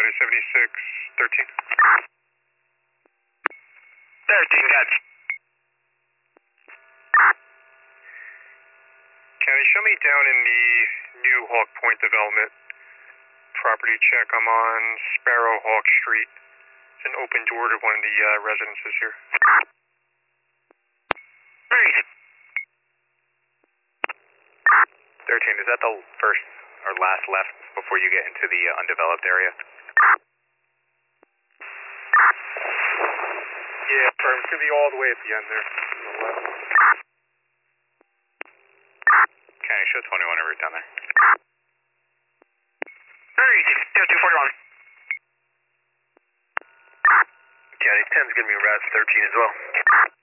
County 76, 13. 13, got you. County, show me down in the new Hawk Point development. Property check. I'm on Sparrowhawk Street. It's an open door to one of the residences here. Where is it? 13, is that the first or last left before you get into the undeveloped area? Yeah, firm. It's going to be all the way at the end there. On the left. County, show 21 en route down there. Where is it? 0241. County 10's going to be route 13 as well.